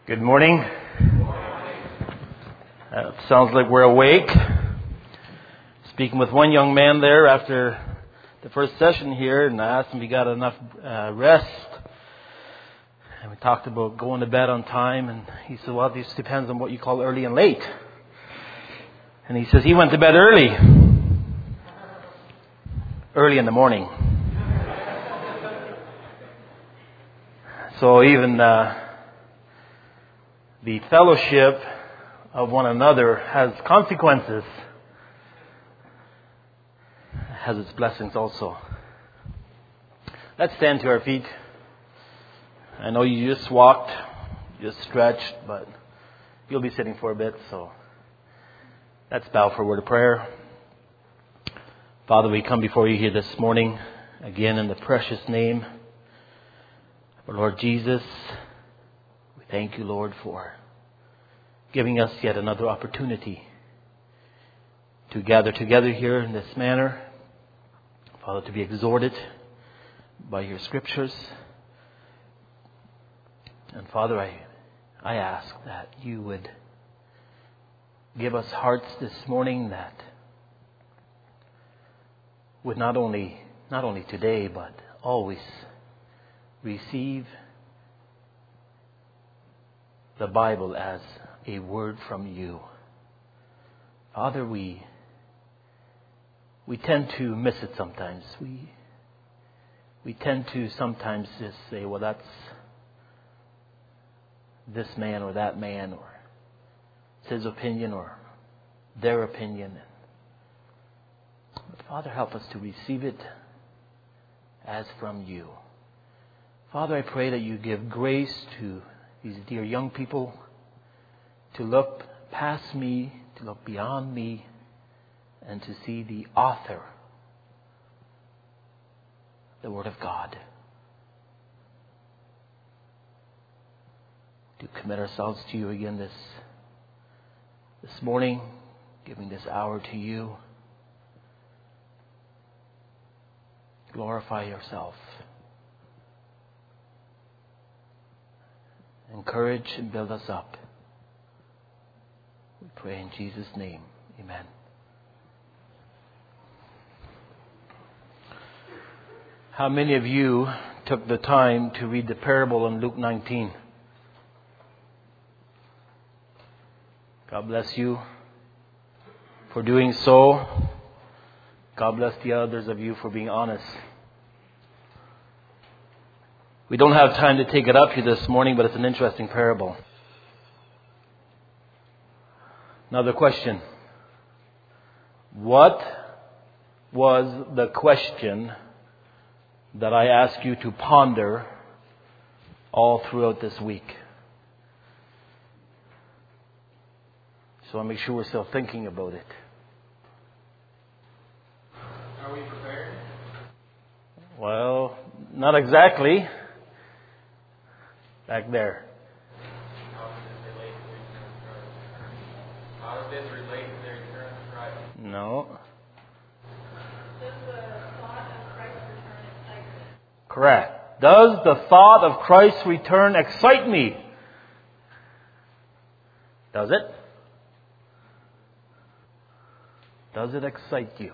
Good morning. Sounds like we're awake. Speaking with one young man there after the first session here, and I asked him if he got enough rest. And we talked about going to bed on time, and he said, well, this depends on what you call early and late. And he says he went to bed early in the morning. So even the fellowship of one another has consequences, has its blessings also. Let's stand to our feet. I know you just walked, just stretched, but you'll be sitting for a bit, so let's bow for a word of prayer. Father, we come before you here this morning, again in the precious name of Lord Jesus. We thank you, Lord, for giving us yet another opportunity to gather together here in this manner. Father, to be exhorted by your scriptures. And Father, I ask that you would give us hearts this morning that would not only today, but always receive the Bible as a word from you. Father, we tend to miss it sometimes. We tend to sometimes just say, well, that's this man or that man, or it's his opinion or their opinion. But Father, help us to receive it as from you. Father, I pray that you give grace to these dear young people to look past me, to look beyond me, and to see the author, the Word of God. To commit ourselves to you again this morning, giving this hour to you. Glorify yourself. Encourage and build us up. We pray in Jesus' name. Amen. How many of you took the time to read the parable in Luke 19? God bless you for doing so. God bless the others of you for being honest. We don't have time to take it up here this morning, but it's an interesting parable. Another question. What was the question that I asked you to ponder all throughout this week? So I'll make sure we're still thinking about it. Are we prepared? Well, not exactly. Back there. How does this relate to the return of Christ? No. Does the thought of Christ's return excite me? Correct. Does the thought of Christ's return excite me? Does it? Does it excite you?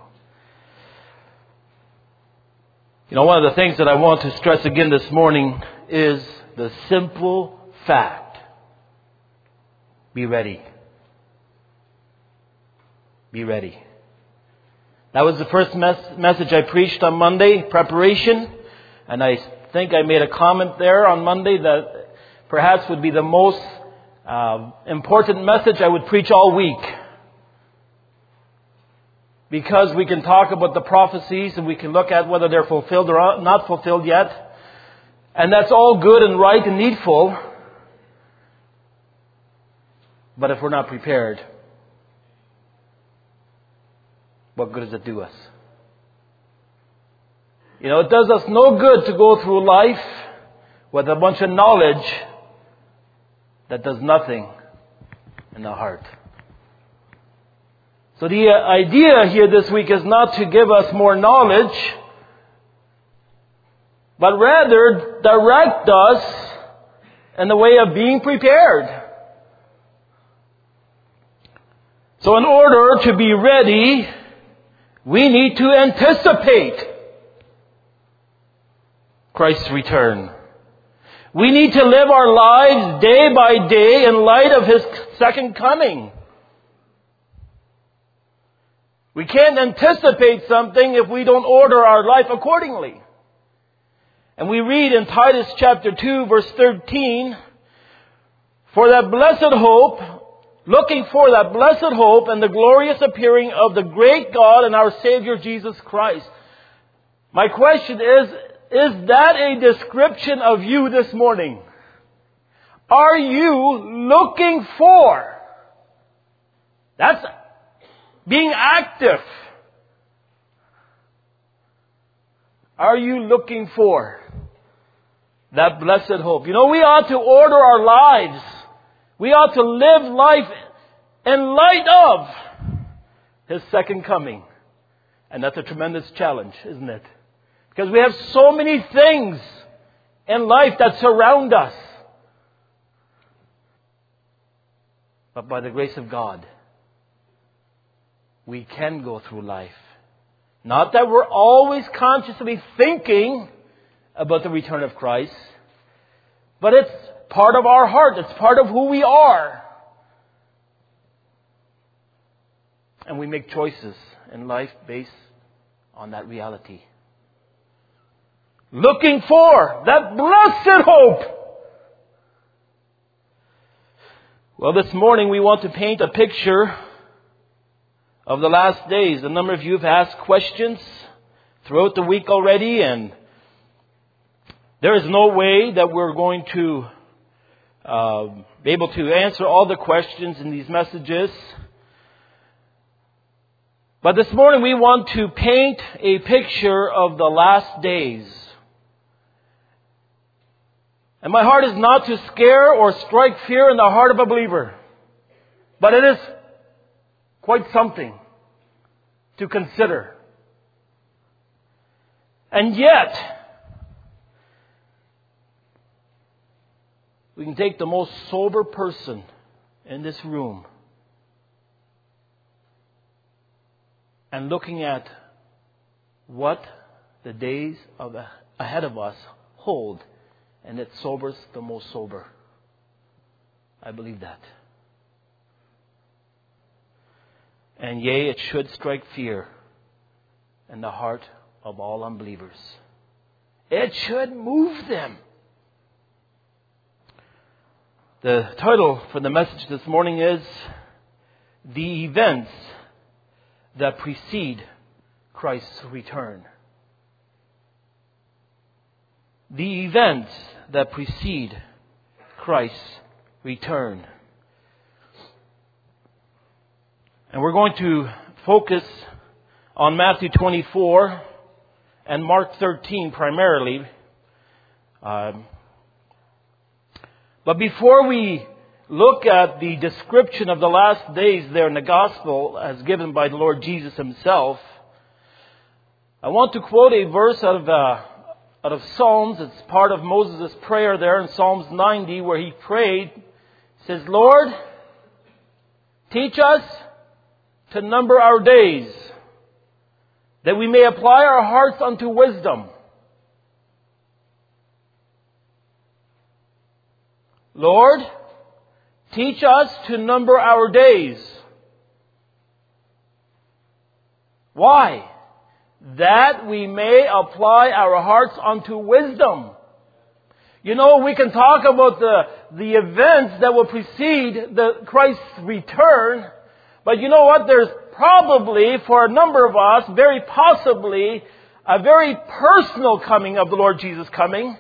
You know, one of the things that I want to stress again this morning is the simple fact. Be ready. Be ready. That was the first message I preached on Monday, preparation. And I think I made a comment there on Monday that perhaps would be the most important message I would preach all week. Because we can talk about the prophecies and we can look at whether they're fulfilled or not fulfilled yet. And that's all good and right and needful. But if we're not prepared, what good does it do us? You know, it does us no good to go through life with a bunch of knowledge that does nothing in the heart. So the idea here this week is not to give us more knowledge, but rather direct us and the way of being prepared. So in order to be ready, we need to anticipate Christ's return. We need to live our lives day by day in light of His second coming. We can't anticipate something if we don't order our life accordingly. And we read in Titus chapter 2 verse 13, for that blessed hope, looking for that blessed hope and the glorious appearing of the great God and our Savior Jesus Christ. My question is that a description of you this morning? Are you looking for? That's being active. Are you looking for that blessed hope? You know, we ought to order our lives. We ought to live life in light of His second coming. And that's a tremendous challenge, isn't it? Because we have so many things in life that surround us. But by the grace of God, we can go through life. Not that we're always consciously thinking about the return of Christ, but it's part of our heart. It's part of who we are. And we make choices in life based on that reality. Looking for that blessed hope. Well, this morning we want to paint a picture of the last days. A number of you have asked questions throughout the week already, and there is no way that we're going to be able to answer all the questions in these messages. But this morning we want to paint a picture of the last days. And my heart is not to scare or strike fear in the heart of a believer. But it is quite something to consider. And yet, we can take the most sober person in this room and looking at what the days ahead of us hold, and it sobers the most sober. I believe that. And yea, it should strike fear in the heart of all unbelievers. It should move them. The title for the message this morning is The Events That Precede Christ's Return. The events that precede Christ's return. And we're going to focus on Matthew 24 and Mark 13 primarily. But before we look at the description of the last days there in the Gospel as given by the Lord Jesus Himself, I want to quote a verse out of Psalms. It's part of Moses' prayer there in Psalms 90 where he prayed. He says, Lord, teach us to number our days, that we may apply our hearts unto wisdom. Lord, teach us to number our days. Why? That we may apply our hearts unto wisdom. You know, we can talk about the events that will precede Christ's return, but you know what? There's probably, for a number of us, very possibly, a very personal coming of the Lord Jesus coming.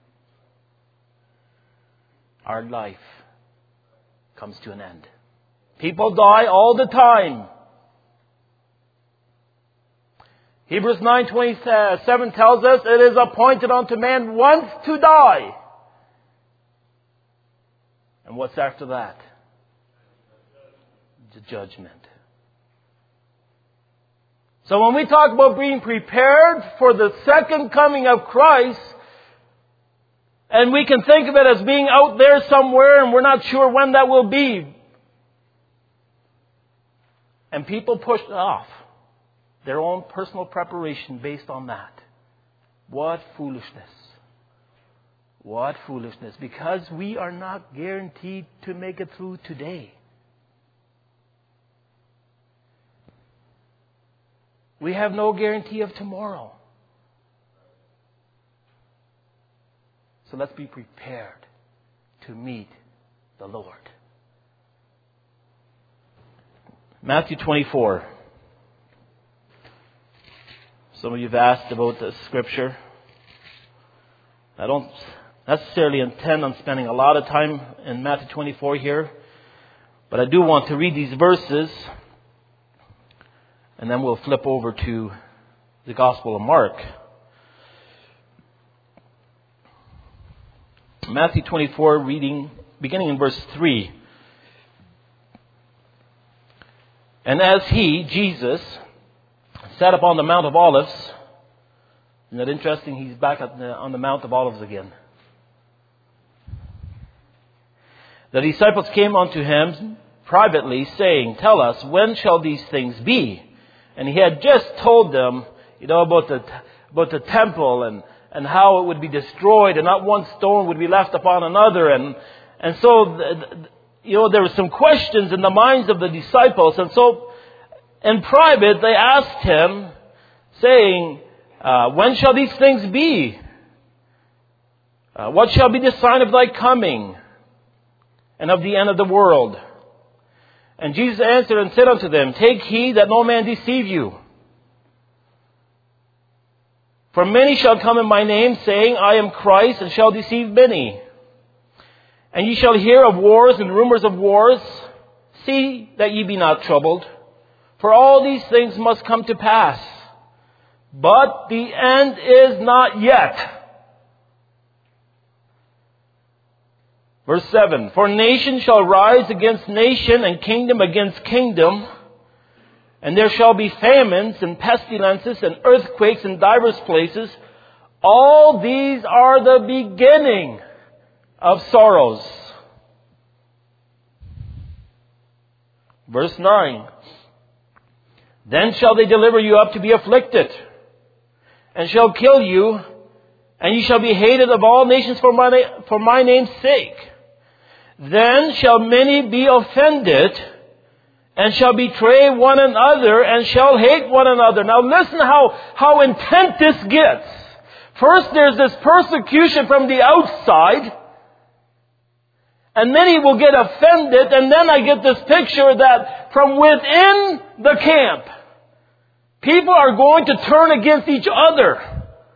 Our life comes to an end. People die all the time. Hebrews 9:27 tells us it is appointed unto man once to die. And what's after that? The judgment. So when we talk about being prepared for the second coming of Christ, And we can think of it as being out there somewhere and we're not sure when that will be. And people push off their own personal preparation based on that. What foolishness. What foolishness. Because we are not guaranteed to make it through today. We have no guarantee of tomorrow. So let's be prepared to meet the Lord. Matthew 24. Some of you have asked about the scripture. I don't necessarily intend on spending a lot of time in Matthew 24 here, but I do want to read these verses, and then we'll flip over to the Gospel of Mark. Matthew 24, reading, beginning in verse 3. And as he, Jesus, sat upon the Mount of Olives, isn't that interesting? He's back on the Mount of Olives again. The disciples came unto him privately, saying, Tell us, when shall these things be? And he had just told them, about the temple and how it would be destroyed and not one stone would be left upon another. And so, there were some questions in the minds of the disciples. And so, in private, they asked him, saying, when shall these things be? What shall be the sign of thy coming and of the end of the world? And Jesus answered and said unto them, Take heed that no man deceive you. For many shall come in my name, saying, I am Christ, and shall deceive many. And ye shall hear of wars and rumors of wars. See that ye be not troubled. For all these things must come to pass. But the end is not yet. Verse 7. For nation shall rise against nation, and kingdom against kingdom. And there shall be famines and pestilences and earthquakes in divers places. All these are the beginning of sorrows. Verse 9. Then shall they deliver you up to be afflicted, and shall kill you, and ye shall be hated of all nations for my name's sake. Then shall many be offended, and shall betray one another, and shall hate one another. Now listen how intense this gets. First there's this persecution from the outside, and many will get offended, and then I get this picture that from within the camp, people are going to turn against each other.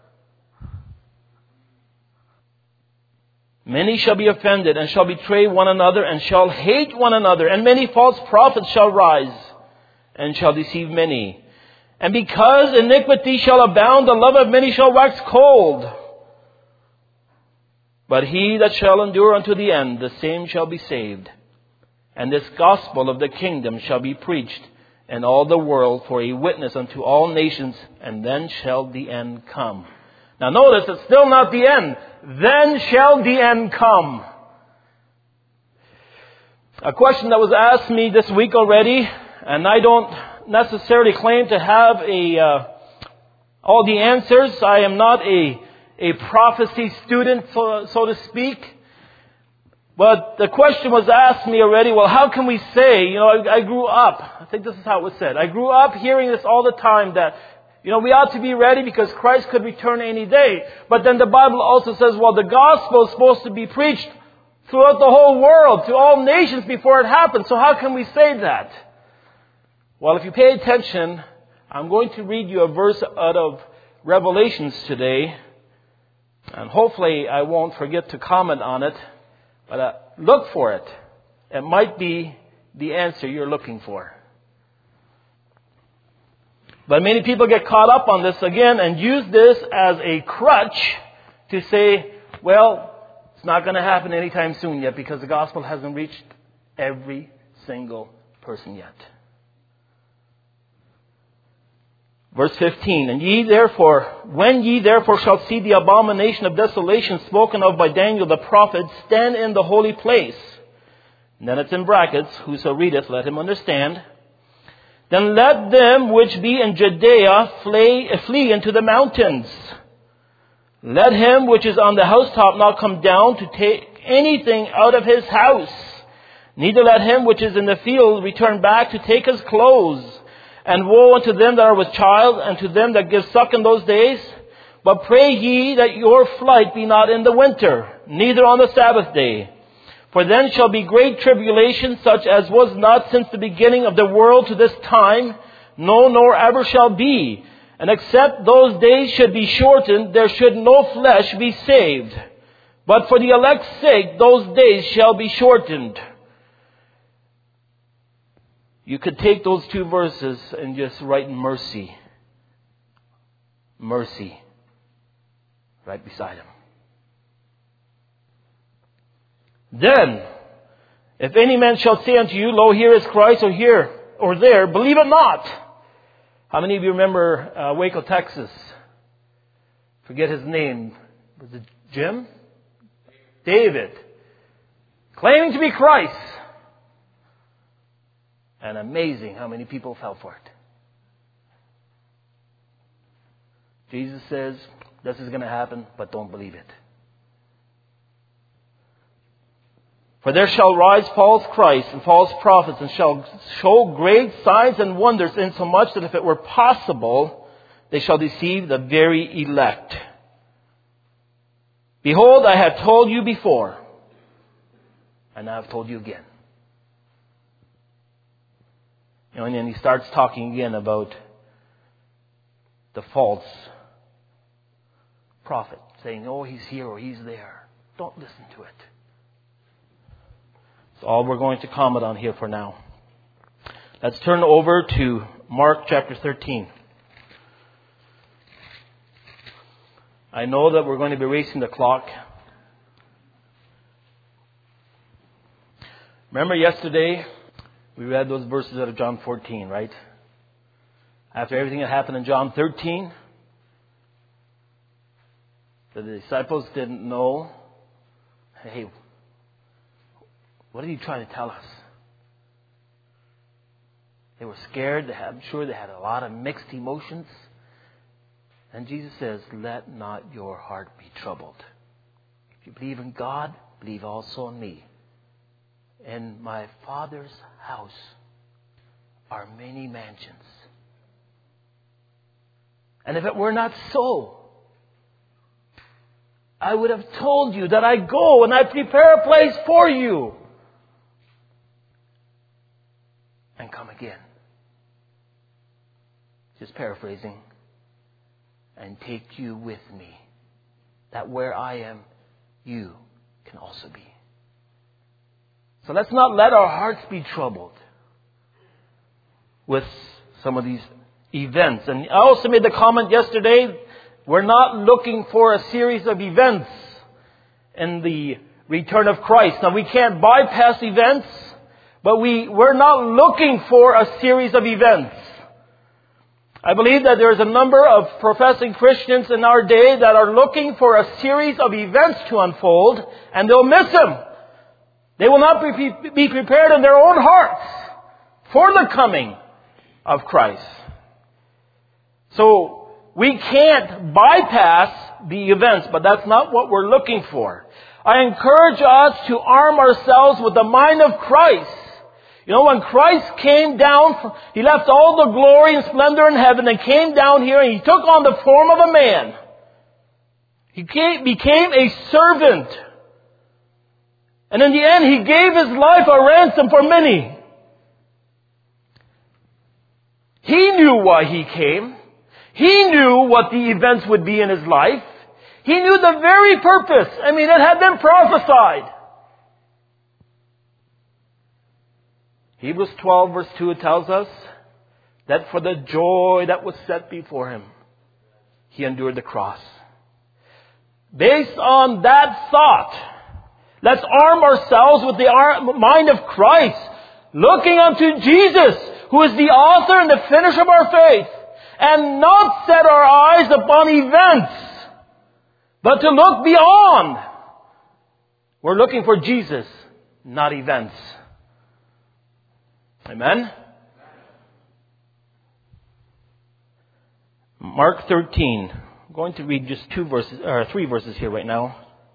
Many shall be offended, and shall betray one another, and shall hate one another. And many false prophets shall rise, and shall deceive many. And because iniquity shall abound, the love of many shall wax cold. But he that shall endure unto the end, the same shall be saved. And this gospel of the kingdom shall be preached in all the world for a witness unto all nations, and then shall the end come. Now notice, it's still not the end. Then shall the end come. A question that was asked me this week already, and I don't necessarily claim to have all the answers. I am not a prophecy student, so to speak. But the question was asked me already, well, how can we say, I grew up, I think this is how it was said, I grew up hearing this all the time that, we ought to be ready because Christ could return any day. But then the Bible also says, well, the gospel is supposed to be preached throughout the whole world, to all nations before it happens. So how can we say that? Well, if you pay attention, I'm going to read you a verse out of Revelations today. And hopefully I won't forget to comment on it. But look for it. It might be the answer you're looking for. But many people get caught up on this again and use this as a crutch to say, well, it's not going to happen anytime soon yet because the gospel hasn't reached every single person yet. Verse 15, when ye therefore shall see the abomination of desolation spoken of by Daniel the prophet stand in the holy place. And then it's in brackets, whoso readeth, let him understand. Then let them which be in Judea flee into the mountains. Let him which is on the housetop not come down to take anything out of his house. Neither let him which is in the field return back to take his clothes. And woe unto them that are with child, and to them that give suck in those days. But pray ye that your flight be not in the winter, neither on the Sabbath day. For then shall be great tribulation, such as was not since the beginning of the world to this time, no, nor ever shall be. And except those days should be shortened, there should no flesh be saved. But for the elect's sake, those days shall be shortened. You could take those two verses and just write mercy. Mercy. Right beside them. Then, if any man shall say unto you, Lo, here is Christ, or here, or there, believe it not. How many of you remember Waco, Texas? Forget his name. Was it Jim? David. Claiming to be Christ. And amazing how many people fell for it. Jesus says, this is going to happen, but don't believe it. For there shall rise false Christs and false prophets, and shall show great signs and wonders, insomuch that if it were possible, they shall deceive the very elect. Behold, I have told you before, and I have told you again. And then he starts talking again about the false prophet, saying, oh, he's here or he's there. Don't listen to it. That's all we're going to comment on here for now. Let's turn over to Mark chapter 13. I know that we're going to be racing the clock. Remember yesterday, we read those verses out of John 14, right? After everything that happened in John 13, the disciples didn't know, hey, what are you trying to tell us? They were scared. I'm sure they had a lot of mixed emotions. And Jesus says, let not your heart be troubled. If you believe in God, believe also in me. In my Father's house are many mansions. And if it were not so, I would have told you that I go and I prepare a place for you. And come again. Just paraphrasing. And take you with me. That where I am, you can also be. So let's not let our hearts be troubled with some of these events. And I also made the comment yesterday, we're not looking for a series of events in the return of Christ. Now we can't bypass events, but we're not looking for a series of events. I believe that there's a number of professing Christians in our day that are looking for a series of events to unfold, and they'll miss them. They will not be prepared in their own hearts for the coming of Christ. So we can't bypass the events, but that's not what we're looking for. I encourage us to arm ourselves with the mind of Christ. You know, when Christ came down, He left all the glory and splendor in heaven and came down here and He took on the form of a man. He became a servant. And in the end, He gave His life a ransom for many. He knew why He came. He knew what the events would be in His life. He knew the very purpose. I mean, it had been prophesied. Hebrews 12 verse 2 tells us that for the joy that was set before Him, He endured the cross. Based on that thought, let's arm ourselves with the mind of Christ, looking unto Jesus, who is the author and the finisher of our faith. and not set our eyes upon events, but to look beyond. We're looking for Jesus, not events. Amen? Mark 13. I'm going to read just 3 verses here right now.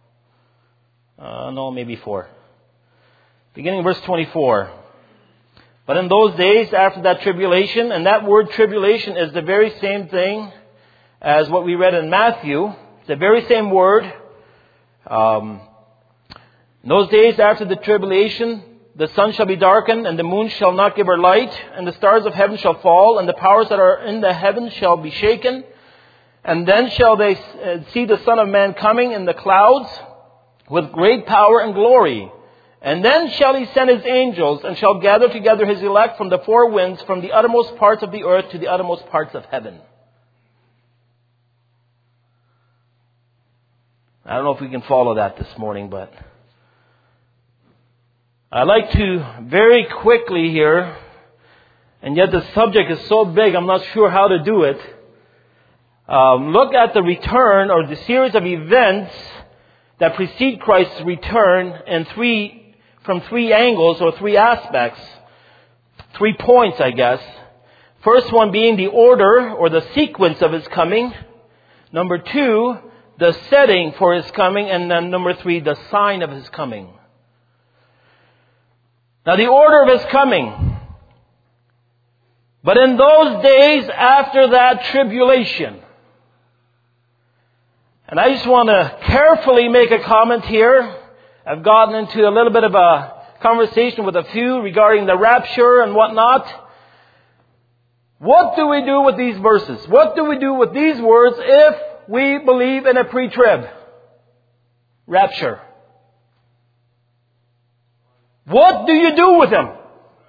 No, maybe 4. Beginning verse 24. But in those days after that tribulation, and that word tribulation is the very same thing as what we read in Matthew. It's the very same word. In those days after the tribulation, the sun shall be darkened, and the moon shall not give her light, and the stars of heaven shall fall, and the powers that are in the heavens shall be shaken. And then shall they see the Son of Man coming in the clouds with great power and glory. And then shall he send his angels, and shall gather together his elect from the four winds, from the uttermost parts of the earth to the uttermost parts of heaven. I don't know if we can follow that this morning, but I'd like to very quickly here, and yet the subject is so big, I'm not sure how to do it. Look at the return, or the series of events that precede Christ's return from three angles or 3 aspects. 3 points, I guess. First one being the order or the sequence of his coming. Number 2, the setting for his coming. And then number 3, the sign of his coming. Now the order of his coming. But in those days after that tribulation. And I just want to carefully make a comment here. I've gotten into a little bit of a conversation with a few regarding the rapture and whatnot. What do we do with these verses? What do we do with these words if we believe in a pre-trib rapture? What do you do with them?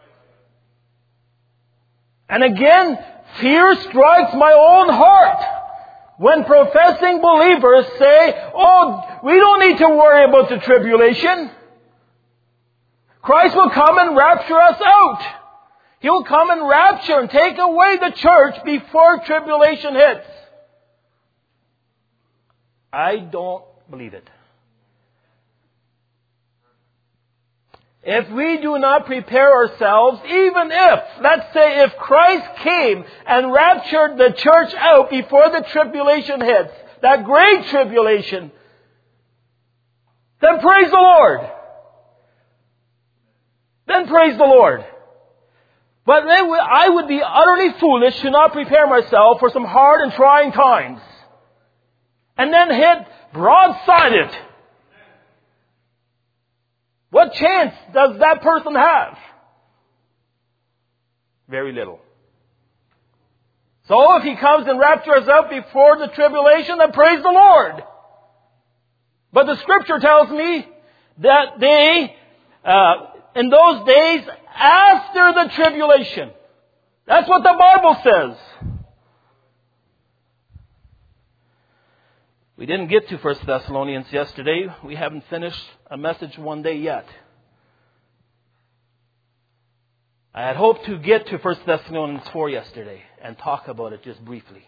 And again, fear strikes my own heart when professing believers say, oh, we don't need to worry about the tribulation. Christ will come and rapture us out. He will come and rapture and take away the church before tribulation hits. I don't believe it. If we do not prepare ourselves, even if, let's say, if Christ came and raptured the church out before the tribulation hits, that great tribulation, then praise the Lord. Then praise the Lord. But I would be utterly foolish to not prepare myself for some hard and trying times. And then hit broadside. What chance does that person have? Very little. So if he comes and raptures us out before the tribulation, then praise the Lord. But the scripture tells me that in those days after the tribulation, that's what the Bible says. We didn't get to 1 Thessalonians yesterday. We haven't finished a message one day yet. I had hoped to get to 1 Thessalonians 4 yesterday and talk about it just briefly.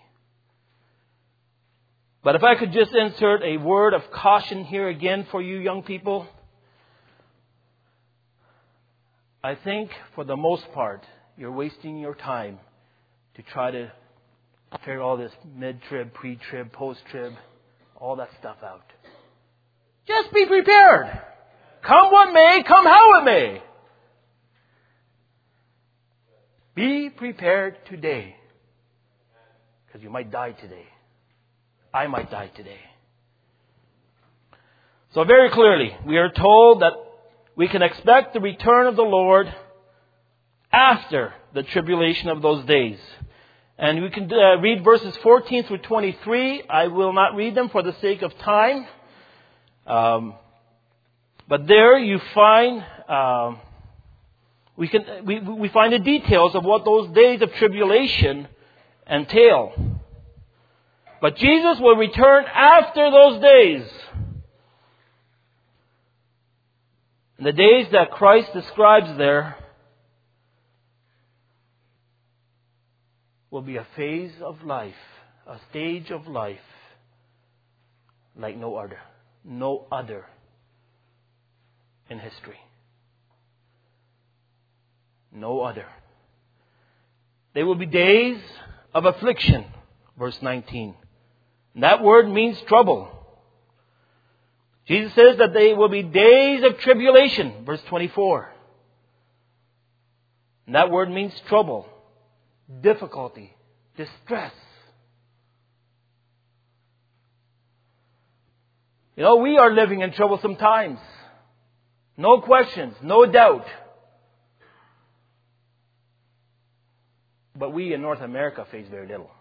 But if I could just insert a word of caution here again for you young people. I think for the most part, you're wasting your time to try to figure all this mid-trib, pre-trib, post-trib, all that stuff out. Just be prepared. Come what may, come how it may. Be prepared today. Because you might die today. I might die today. So very clearly, we are told that we can expect the return of the Lord after the tribulation of those days. And we can read verses 14 through 23. I will not read them for the sake of time. But there you find we find the details of what those days of tribulation entail. But Jesus will return after those days. And the days that Christ describes there will be a phase of life, a stage of life like no other in history. No other. They will be days of affliction, verse 19. And that word means trouble. Jesus says that they will be days of tribulation, verse 24. And that word means trouble, difficulty, distress. You know, we are living in troublesome times. No questions, no doubt. But we in North America face very little.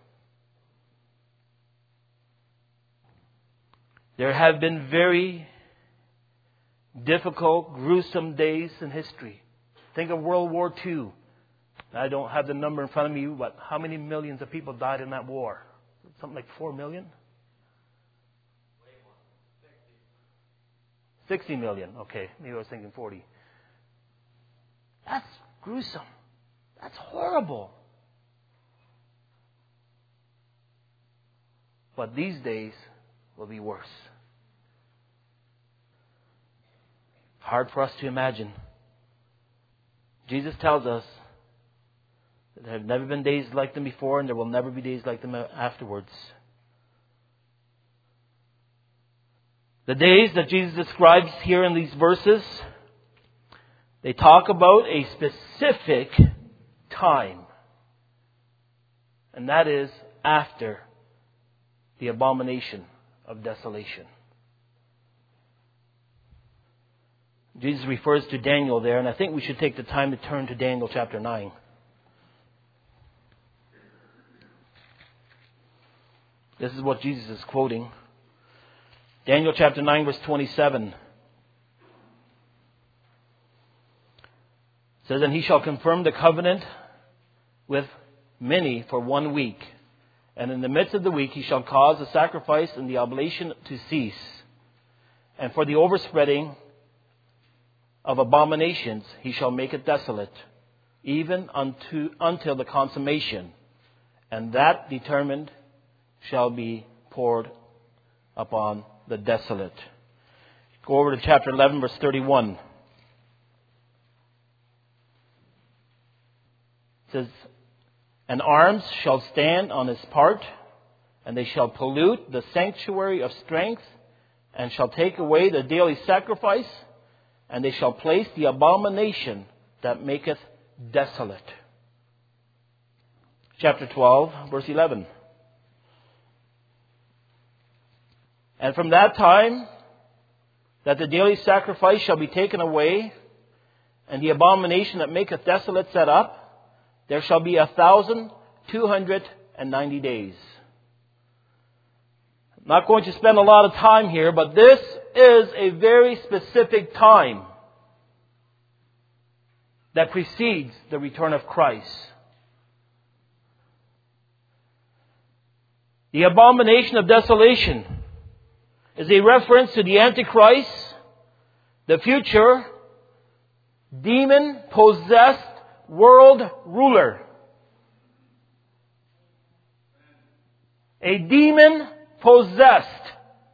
There have been very difficult, gruesome days in history. Think of World War II. I don't have the number in front of me, but how many millions of people died in that war? Something like 4 million? 60 million. Okay, maybe I was thinking 40. That's gruesome. That's horrible. But these days will be worse. Hard for us to imagine. Jesus tells us that there have never been days like them before, and there will never be days like them afterwards. The days that Jesus describes here in these verses, they talk about a specific time. And that is after the abomination of desolation. Jesus refers to Daniel there, and I think we should take the time to turn to Daniel chapter 9. This is what Jesus is quoting. Daniel chapter 9 verse 27. It says, "And he shall confirm the covenant with many for 1 week. And in the midst of the week he shall cause the sacrifice and the oblation to cease. And for the overspreading of abominations he shall make it desolate, even until the consummation. And that determined shall be poured upon the desolate." Go over to chapter 11 verse 31. It says, "And arms shall stand on his part, and they shall pollute the sanctuary of strength, and shall take away the daily sacrifice, and they shall place the abomination that maketh desolate." Chapter 12, verse 11. "And from that time that the daily sacrifice shall be taken away, and the abomination that maketh desolate set up, there shall be 1,290 days." I'm not going to spend a lot of time here, but this is a very specific time that precedes the return of Christ. The abomination of desolation is a reference to the Antichrist, the future demon-possessed world ruler. A demon-possessed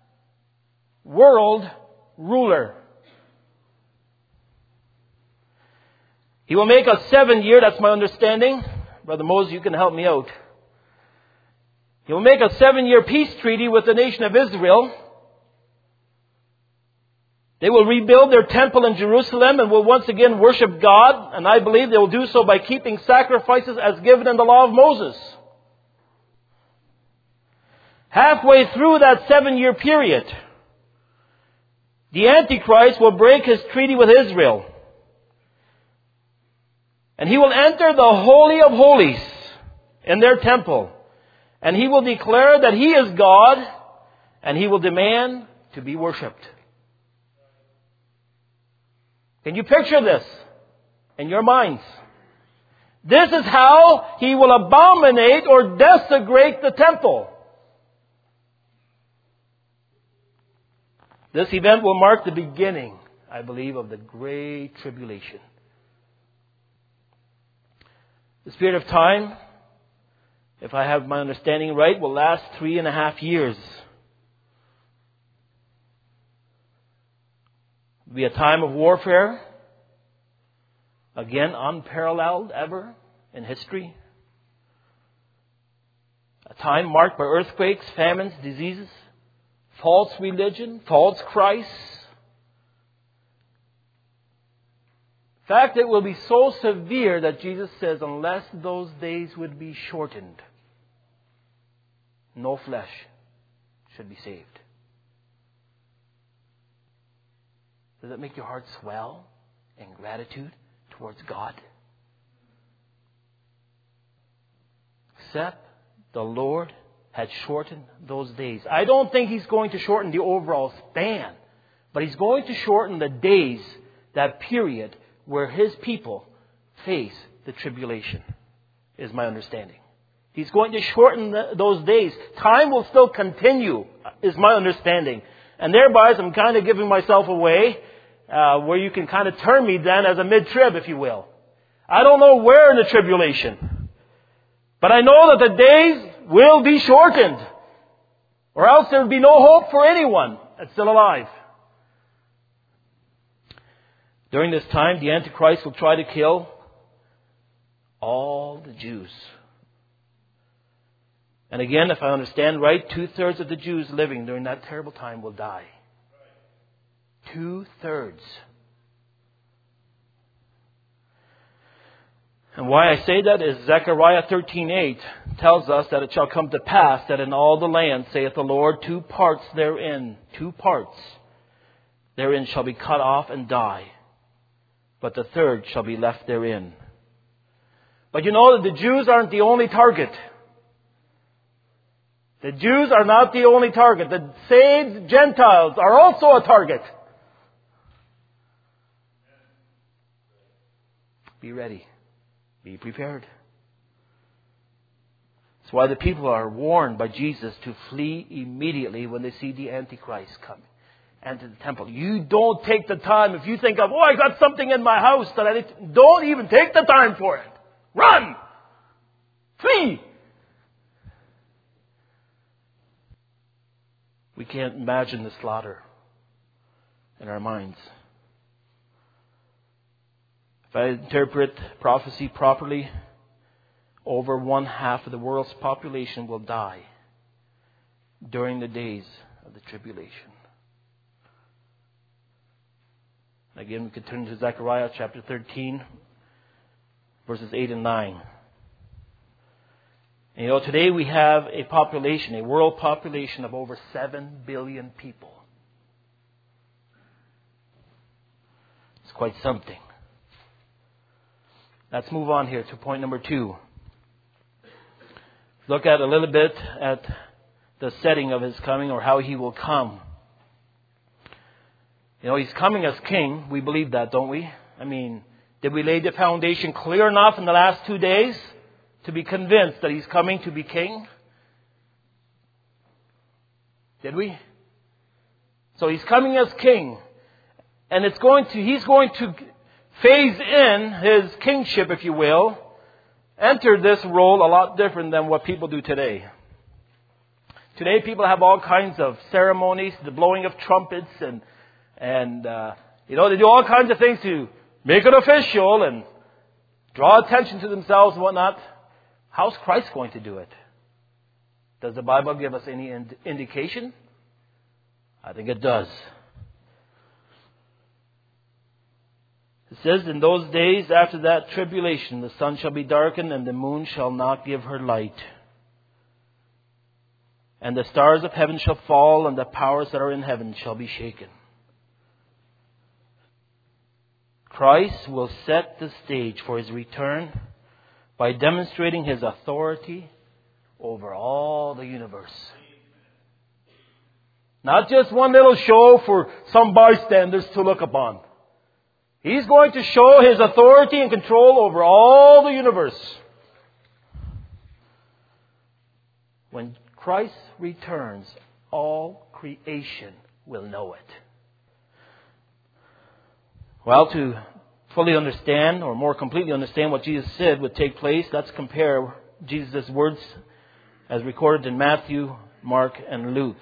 world ruler. He will make a 7-year, that's my understanding. Brother Moses, you can help me out. He will make a 7-year peace treaty with the nation of Israel. They will rebuild their temple in Jerusalem and will once again worship God. And I believe they will do so by keeping sacrifices as given in the law of Moses. Halfway through that 7-year period, the Antichrist will break his treaty with Israel. And he will enter the Holy of Holies in their temple. And he will declare that he is God, and he will demand to be worshipped. Can you picture this in your minds? This is how he will abominate or desecrate the temple. This event will mark the beginning, I believe, of the Great Tribulation. This period of time if I have my understanding right, will last 3.5 years. It'll be a time of warfare. Again, unparalleled ever in history. A time marked by earthquakes, famines, diseases, false religion, false Christ. In fact, it will be so severe that Jesus says, unless those days would be shortened, no flesh should be saved. Does that make your heart swell in gratitude towards God? Except the Lord had shortened those days. I don't think He's going to shorten the overall span, but He's going to shorten the days, that period where His people face the tribulation, is my understanding. He's going to shorten those days. Time will still continue, is my understanding. And thereby, I'm kind of giving myself away, where you can kind of term me then as a mid-trib, if you will. I don't know where in the tribulation, but I know that the days will be shortened, or else there would be no hope for anyone that's still alive. During this time, the Antichrist will try to kill all the Jews. And again, if I understand right, 2/3 of the Jews living during that terrible time will die. 2/3. And why I say that is Zechariah 13:8 tells us that it shall come to pass that in all the land, saith the Lord, 2 parts therein shall be cut off and die, but the third shall be left therein. But you know that the Jews aren't the only target. The Jews are not the only target. The saved Gentiles are also a target. Be ready. Be prepared. That's why the people are warned by Jesus to flee immediately when they see the Antichrist coming. Enter the temple. You don't take the time. If you think of, I got something in my house that I need to, don't even take the time for it. Run! Flee! We can't imagine the slaughter in our minds. If I interpret prophecy properly, over 1/2 of the world's population will die during the days of the tribulation. Again, we could turn to Zechariah chapter 13, verses 8 and 9. And today we have a population, a world population of over 7 billion people. It's quite something. Let's move on here to point number 2. Look at a little bit at the setting of His coming, or how He will come. He's coming as King. We believe that, don't we? I mean, did we lay the foundation clear enough in the last 2 days to be convinced that He's coming to be King? Did we? So He's coming as King. And He's going to phase in His kingship, if you will, enter this role a lot different than what people do today. Today people have all kinds of ceremonies, the blowing of trumpets, and they do all kinds of things to make it official and draw attention to themselves and whatnot. How's Christ going to do it? Does the Bible give us any indication? I think it does. It says, in those days after that tribulation, the sun shall be darkened and the moon shall not give her light. And the stars of heaven shall fall and the powers that are in heaven shall be shaken. Christ will set the stage for His return by demonstrating His authority over all the universe. Not just one little show for some bystanders to look upon. He's going to show His authority and control over all the universe. When Christ returns, all creation will know it. Well, to fully understand or more completely understand what Jesus said would take place, let's compare Jesus' words as recorded in Matthew, Mark, and Luke.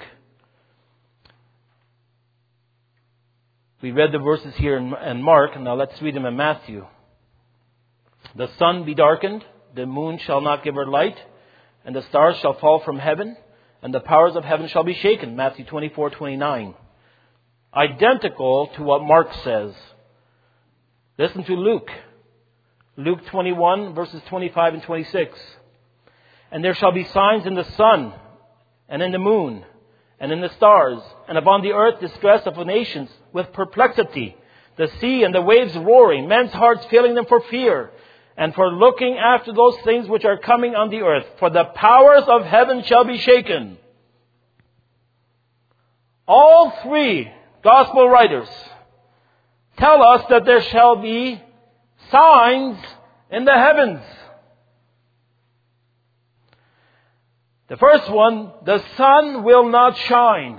We read the verses here in Mark, and now let's read them in Matthew. The sun be darkened, the moon shall not give her light, and the stars shall fall from heaven, and the powers of heaven shall be shaken. Matthew 24:29. Identical to what Mark says. Listen to Luke. Luke 21, verses 25 and 26. And there shall be signs in the sun, and in the moon, and in the stars, and upon the earth distress of the nations with perplexity, the sea and the waves roaring, men's hearts failing them for fear, and for looking after those things which are coming on the earth. For the powers of heaven shall be shaken. All three gospel writers tell us that there shall be signs in the heavens. The first one, the sun will not shine.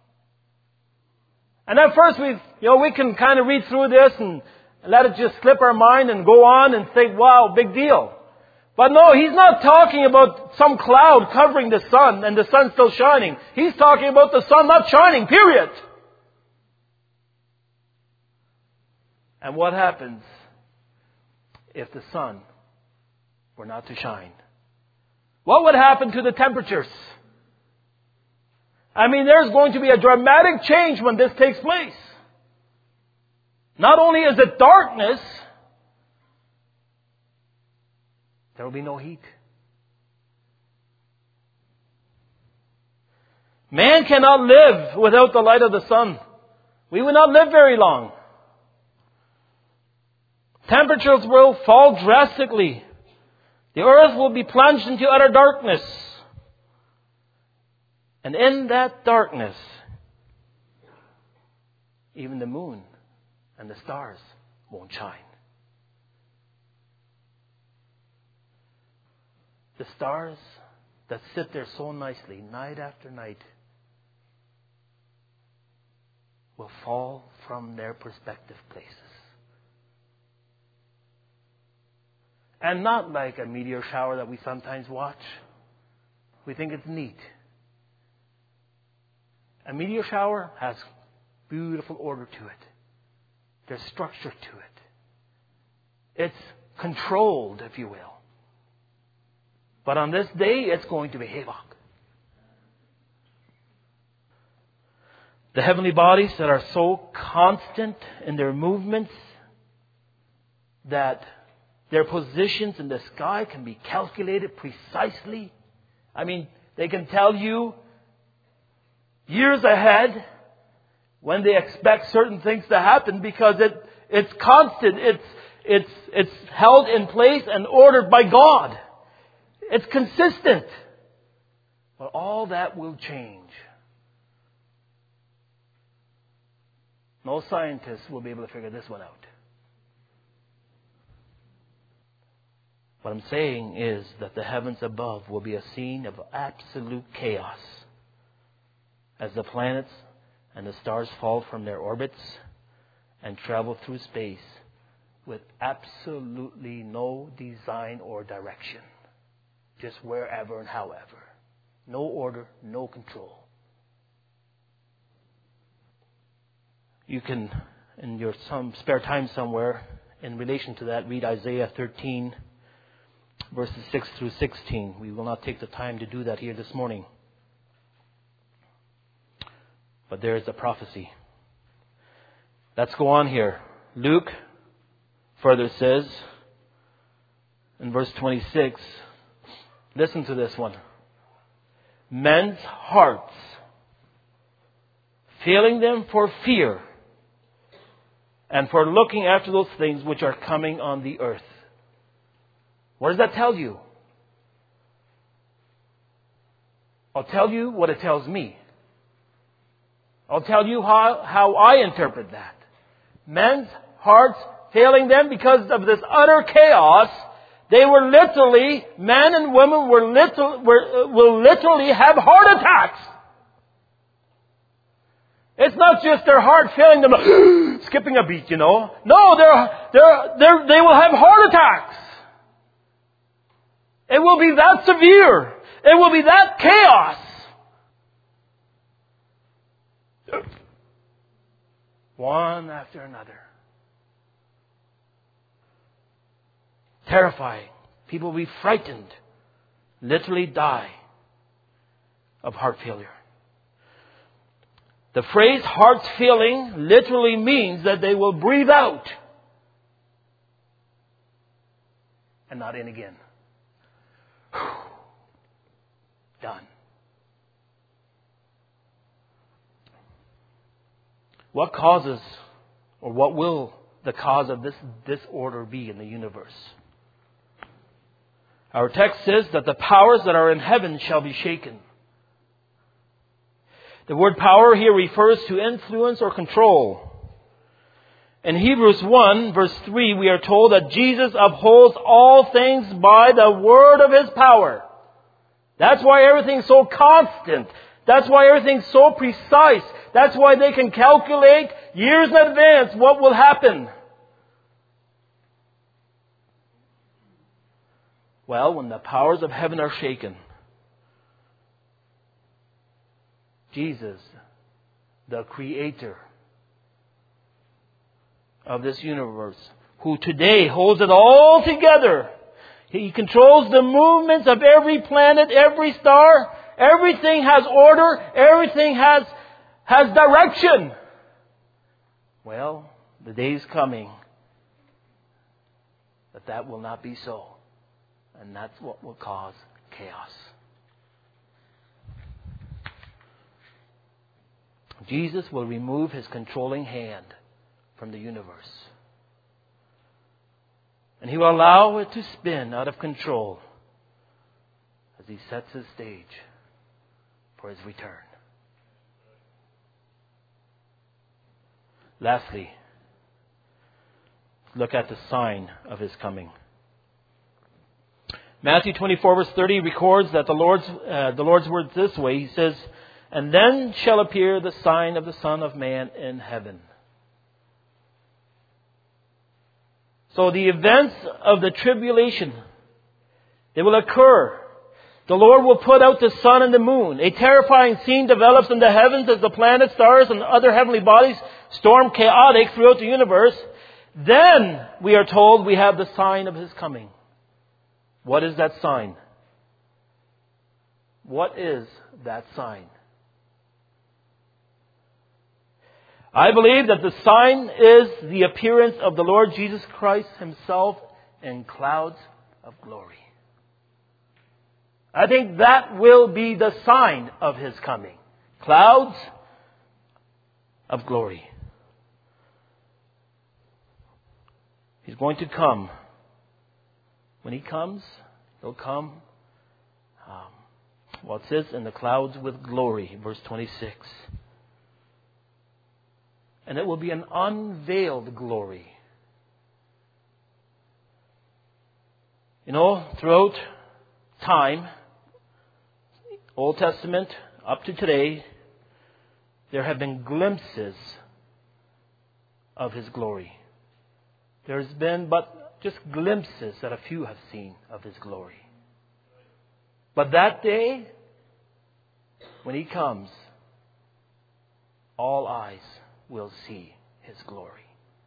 And at first we can kind of read through this and let it just slip our mind and go on and think, wow, big deal. But no, he's not talking about some cloud covering the sun and the sun still shining. He's talking about the sun not shining, period. And what happens if the sun were not to shine? What would happen to the temperatures? I mean, there's going to be a dramatic change when this takes place. Not only is it darkness, there will be no heat. Man cannot live without the light of the sun. We will not live very long. Temperatures will fall drastically. The earth will be plunged into utter darkness. And in that darkness, even the moon and the stars won't shine. The stars that sit there so nicely night after night will fall from their perspective places. And not like a meteor shower that we sometimes watch. We think it's neat. A meteor shower has beautiful order to it. There's structure to it. It's controlled, if you will. But on this day, it's going to be havoc. The heavenly bodies that are so constant in their movements that their positions in the sky can be calculated precisely. I mean, they can tell you years ahead when they expect certain things to happen because it's constant. It's held in place and ordered by God. It's consistent. But all that will change. No scientist will be able to figure this one out. What I'm saying is that the heavens above will be a scene of absolute chaos as the planets and the stars fall from their orbits and travel through space with absolutely no design or direction. Just wherever and however. No order, no control. You can, in your some spare time somewhere, in relation to that, read Isaiah 13, verses 6 through 16. We will not take the time to do that here this morning. But there is a prophecy. Let's go on here. Luke further says, in verse 26, listen to this one. Men's hearts, failing them for fear, and for looking after those things which are coming on the earth. What does that tell you? I'll tell you what it tells me. I'll tell you how I interpret that. Men's hearts failing them because of this utter chaos. They were literally, men and women will literally have heart attacks. It's not just their heart failing them, skipping a beat, you know. No, they will have heart attacks. It will be that severe. It will be that chaos. One after another. Terrifying. People will be frightened. Literally die of heart failure. The phrase heart failing literally means that they will breathe out and not in again. Done. What causes, or what will the cause of this disorder be in the universe? Our text says that the powers that are in heaven shall be shaken. The word power here refers to influence or control. In Hebrews 1 verse 3 we are told that Jesus upholds all things by the word of His power. That's why everything's so constant. That's why everything's so precise. That's why they can calculate years in advance what will happen. Well, when the powers of heaven are shaken, Jesus, the Creator of this universe, who today holds it all together, He controls the movements of every planet, every star. Everything has order. Everything has direction. Well, the day is coming that will not be so. And that's what will cause chaos. Jesus will remove His controlling hand from the universe. And He will allow it to spin out of control as He sets His stage for His return. Lastly, look at the sign of His coming. Matthew 24 verse 30 records that the Lord's words this way. He says, "And then shall appear the sign of the Son of Man in heaven." So the events of the tribulation, they will occur. The Lord will put out the sun and the moon. A terrifying scene develops in the heavens as the planets, stars, and other heavenly bodies storm chaotic throughout the universe. Then, we are told, we have the sign of His coming. What is that sign? What is that sign? I believe that the sign is the appearance of the Lord Jesus Christ Himself in clouds of glory. I think that will be the sign of His coming. Clouds of glory. He's going to come. When He comes, He'll come, it says, in the clouds with glory, verse 26. And it will be an unveiled glory. You know, throughout time, Old Testament up to today, there have been glimpses of His glory. There's been but just glimpses that a few have seen of His glory. But that day, when He comes, all eyes will see His glory.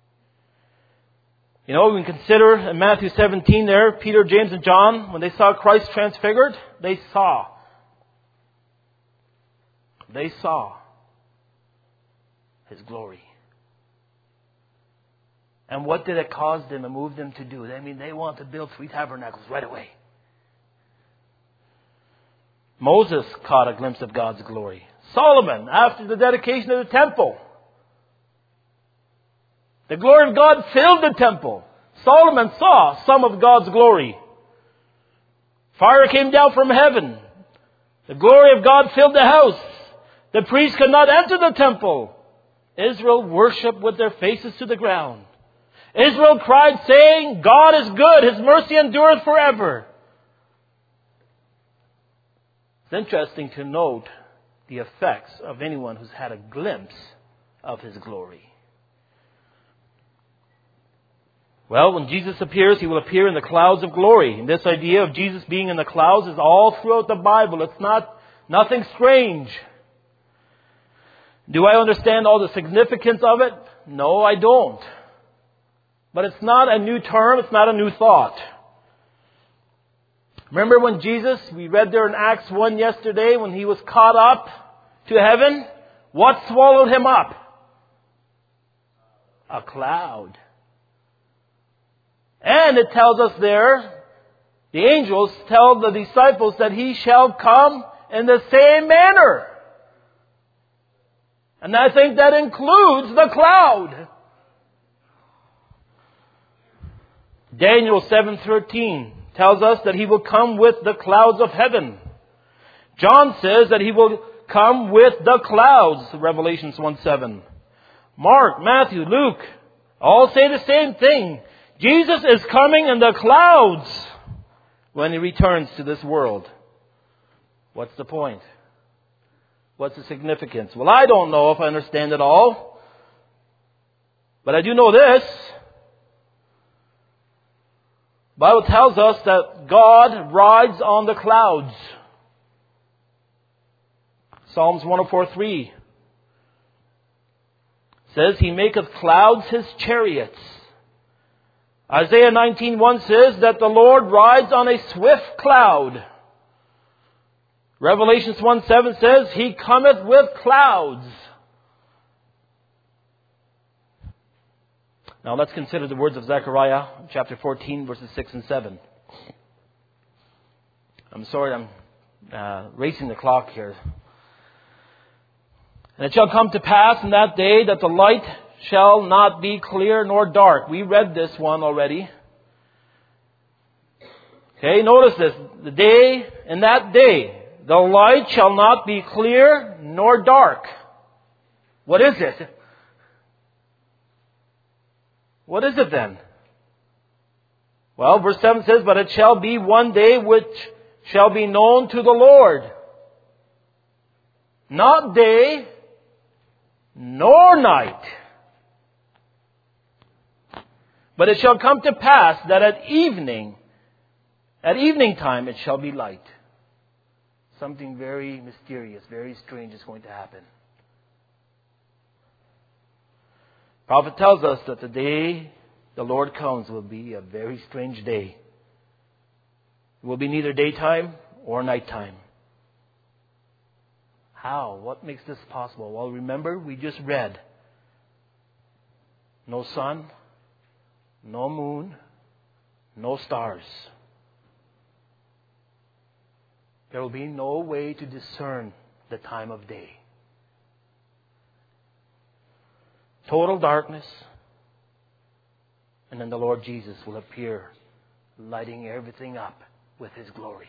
You know, we can consider in Matthew 17 there, Peter, James, and John, when they saw Christ transfigured, they saw His glory. And what did it cause them and move them to do? I mean, they want to build 3 tabernacles right away. Moses caught a glimpse of God's glory. Solomon, after the dedication of the temple, the glory of God filled the temple. Solomon saw some of God's glory. Fire came down from heaven. The glory of God filled the house. The priests could not enter the temple. Israel worshipped with their faces to the ground. Israel cried, saying, "God is good. His mercy endureth forever." It's interesting to note the effects of anyone who's had a glimpse of His glory. Well, when Jesus appears, He will appear in the clouds of glory. And this idea of Jesus being in the clouds is all throughout the Bible. It's nothing strange. Do I understand all the significance of it? No, I don't. But it's not a new term. It's not a new thought. Remember when Jesus, we read there in Acts 1 yesterday, when He was caught up to heaven, what swallowed Him up? A cloud. And it tells us there, the angels tell the disciples that He shall come in the same manner. And I think that includes the cloud. Daniel 7:13 tells us that He will come with the clouds of heaven. John says that He will come with the clouds, Revelations 1:7. Mark, Matthew, Luke, all say the same thing. Jesus is coming in the clouds when He returns to this world. What's the point? What's the significance? Well, I don't know if I understand it all. But I do know this. The Bible tells us that God rides on the clouds. Psalms 104:3 says, He maketh clouds His chariots. Isaiah 19:1 says that the Lord rides on a swift cloud. Revelations 1:7 says, He cometh with clouds. Now let's consider the words of Zechariah, chapter 14, verses 6 and 7. I'm sorry, I'm racing the clock here. And it shall come to pass in that day that the light shall not be clear nor dark. We read this one already. Okay, notice this. In that day, the light shall not be clear nor dark. What is it? What is it then? Well, verse 7 says, But it shall be one day which shall be known to the Lord. Not day, nor night. But it shall come to pass that at evening time it shall be light. Something very mysterious, very strange is going to happen. Prophet tells us that the day the Lord comes will be a very strange day. It will be neither daytime or nighttime. How? What makes this possible? Well, remember, we just read. No sun, no moon, no stars. There will be no way to discern the time of day. Total darkness. And then the Lord Jesus will appear, lighting everything up with His glory.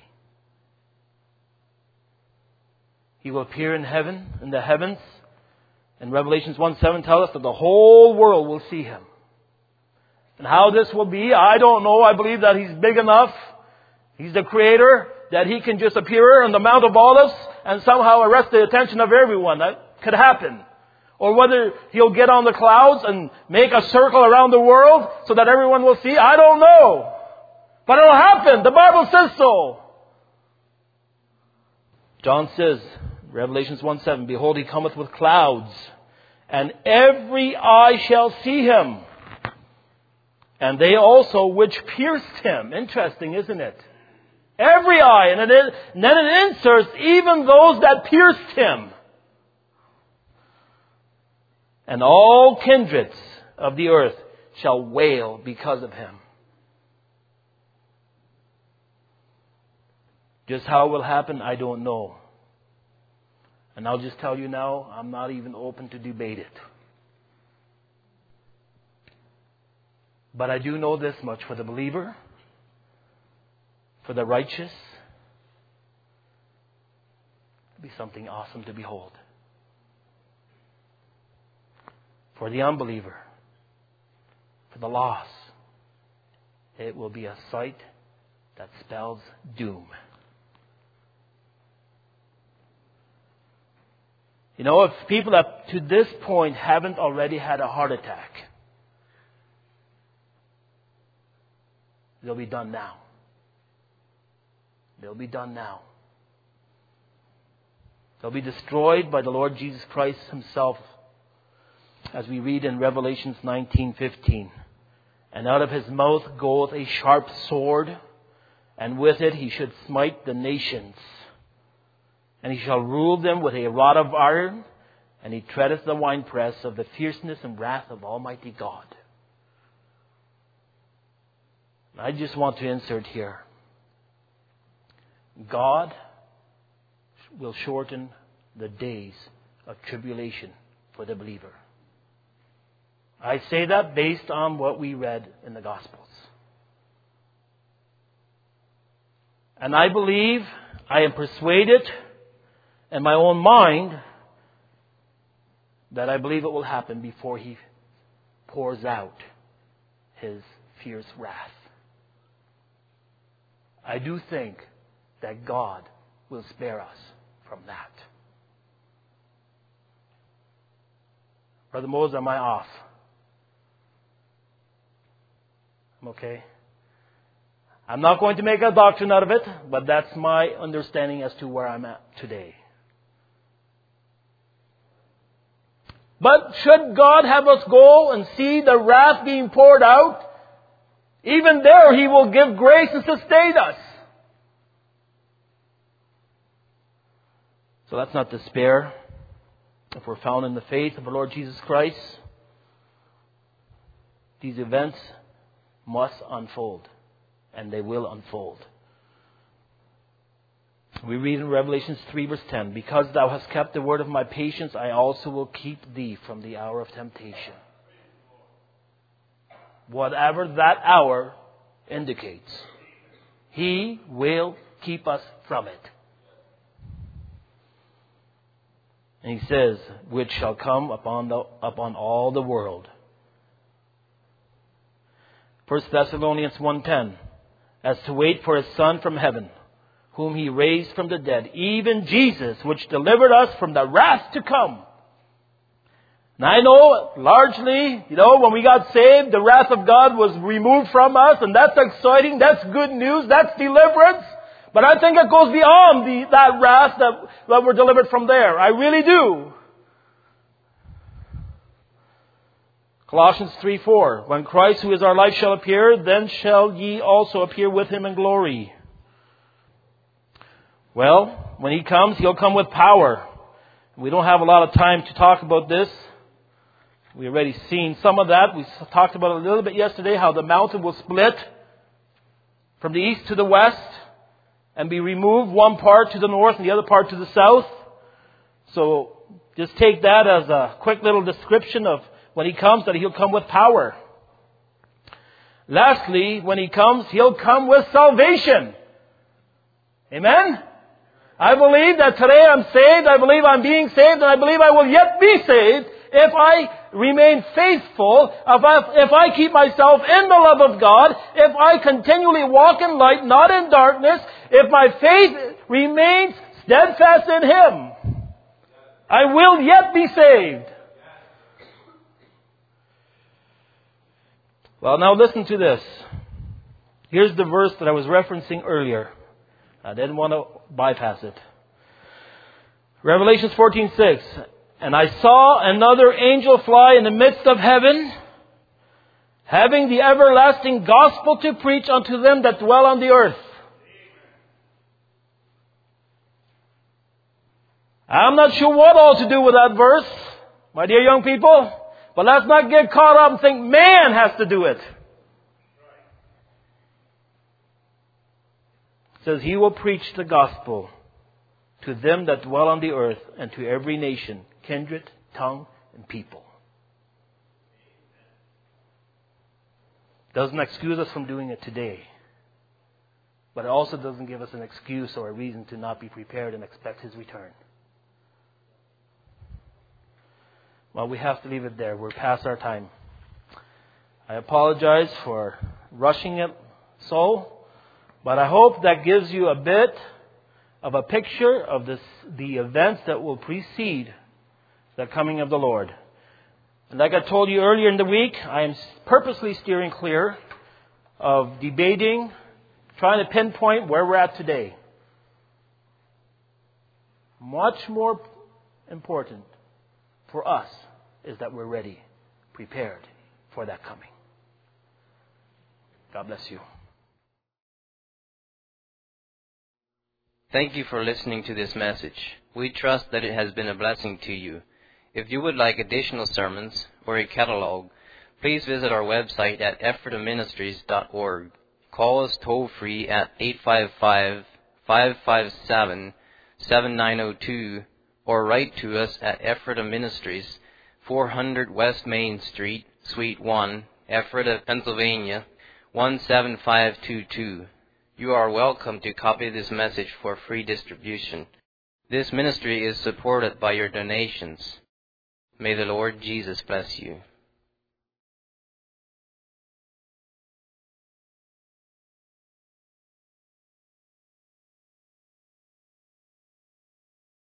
He will appear in heaven, in the heavens. And Revelations 1:7 tells us that the whole world will see Him. And how this will be, I don't know. I believe that He's big enough. He's the Creator, that He can just appear on the Mount of Olives and somehow arrest the attention of everyone. That could happen. Or whether He'll get on the clouds and make a circle around the world so that everyone will see, I don't know. But it'll happen. The Bible says so. John says, Revelations 1:7, Behold, He cometh with clouds, and every eye shall see Him, and they also which pierced Him. Interesting, isn't it? Every eye. And then it inserts even those that pierced Him. And all kindreds of the earth shall wail because of Him. Just how it will happen, I don't know. And I'll just tell you now, I'm not even open to debate it. But I do know this much: for the believer, for the righteous, it'll be something awesome to behold. For the unbeliever, for the lost, it will be a sight that spells doom. You know, if people up to this point haven't already had a heart attack, They'll be done now. They'll be done now. They'll be destroyed by the Lord Jesus Christ Himself, as we read in Revelations 19:15. And out of His mouth goeth a sharp sword, and with it He should smite the nations. And He shall rule them with a rod of iron, and He treadeth the winepress of the fierceness and wrath of Almighty God. I just want to insert here. God will shorten the days of tribulation for the believer. I say that based on what we read in the Gospels. And I believe, I am persuaded in my own mind that I believe it will happen before He pours out His fierce wrath. I do think that God will spare us from that. Brother Moses, am I off? I'm okay. I'm not going to make a doctrine out of it, but that's my understanding as to where I'm at today. But should God have us go and see the wrath being poured out, even there He will give grace and sustain us. So let's not despair if we're found in the faith of the Lord Jesus Christ. These events must unfold, and they will unfold. We read in Revelation 3 verse 10, because thou hast kept the word of my patience, I also will keep thee from the hour of temptation. Whatever that hour indicates, He will keep us from it. And He says, which shall come upon all the world. 1 Thessalonians 1:10, as to wait for His Son from heaven, whom He raised from the dead, even Jesus, which delivered us from the wrath to come. And I know, largely, when we got saved, the wrath of God was removed from us, and that's exciting, that's good news, that's deliverance. But I think it goes beyond that wrath that we're delivered from there. I really do. Colossians 3:4, when Christ, who is our life, shall appear, then shall ye also appear with Him in glory. Well, when He comes, He'll come with power. We don't have a lot of time to talk about this. We've already seen some of that. We talked about it a little bit yesterday, how the mountain will split from the east to the west and be removed, one part to the north and the other part to the south. So just take that as a quick little description of when He comes, that He'll come with power. Lastly, when He comes, He'll come with salvation. Amen? I believe that today I'm saved, I believe I'm being saved, and I believe I will yet be saved if I remain faithful, if I keep myself in the love of God, if I continually walk in light, not in darkness, if my faith remains steadfast in Him, I will yet be saved. Well, now listen to this. Here's the verse that I was referencing earlier. I didn't want to bypass it. Revelation 14:6. And I saw another angel fly in the midst of heaven, having the everlasting gospel to preach unto them that dwell on the earth. I'm not sure what all to do with that verse, my dear young people, but let's not get caught up and think man has to do it. It says, He will preach the gospel to them that dwell on the earth, and to every nation, kindred, tongue, and people. Doesn't excuse us from doing it today, but it also doesn't give us an excuse or a reason to not be prepared and expect His return. Well, we have to leave it there. We're past our time. I apologize for rushing it so, but I hope that gives you a bit of a picture of the events that will precede the coming of the Lord. And like I told you earlier in the week, I am purposely steering clear of debating, trying to pinpoint where we're at today. Much more important for us is that we're ready, prepared for that coming. God bless you. Thank you for listening to this message. We trust that it has been a blessing to you. If you would like additional sermons or a catalog, please visit our website at ephrataministries.org. Call us toll-free at 855-557-7902 or write to us at Ephrata Ministries, 400 West Main Street, Suite 1, Ephrata, Pennsylvania, 17522. You are welcome to copy this message for free distribution. This ministry is supported by your donations. May the Lord Jesus bless you.